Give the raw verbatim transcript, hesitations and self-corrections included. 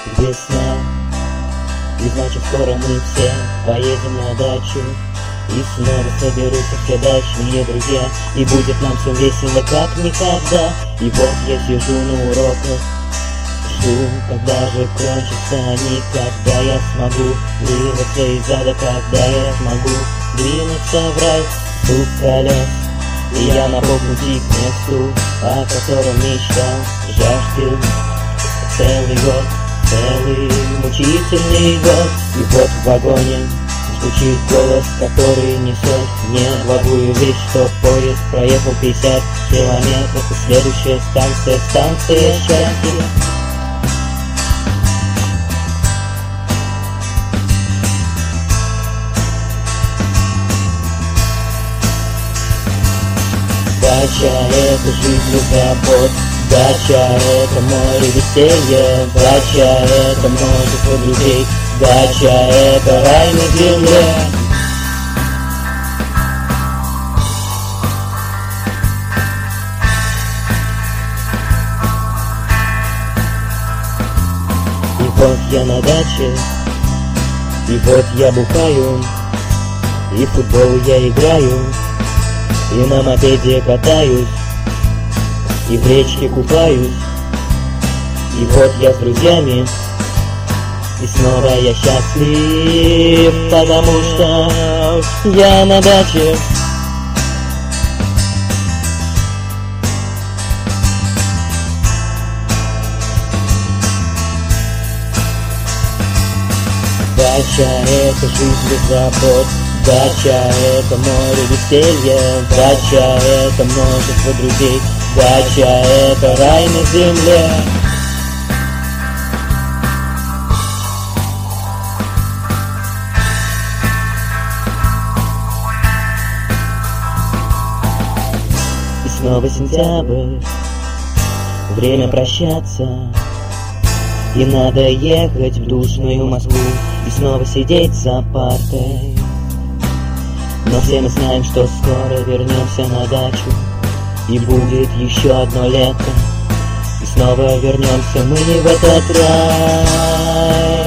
весна, и значит скоро мы все поедем на дачу. И снова соберутся все дачные друзья, и будет нам всем весело как никогда. И вот я сижу на уроках, жду, когда же кончатся они, когда я смогу вырваться из ада, когда я смогу двинуться в рай. Стук колес, и я на полпути к месту, о котором мечтал, жаждал целый год, целый мучительный год. И вот в вагоне звучит голос, который несет мне благую весть, что поезд проехал пятьдесят километров, и следующая станция, станция счастья. Дача — это жизнь без забот, дача — это море веселья, дача — это множество друзей, дача — это рай на земле. И вот я на даче, и вот я бухаю, и в футбол я играю, и на мопеде катаюсь, и в речке купаюсь. И вот я с друзьями, и снова я счастлив, потому что я на даче. Дача — это жизнь без забот, дача — это море веселья, дача — это множество друзей, дача — это рай на земле. И снова сентябрь, время прощаться, и надо ехать в душную Москву, и снова сидеть за партой. Но все мы знаем, что скоро вернемся на дачу, и будет еще одно лето, и снова вернемся мы в этот рай.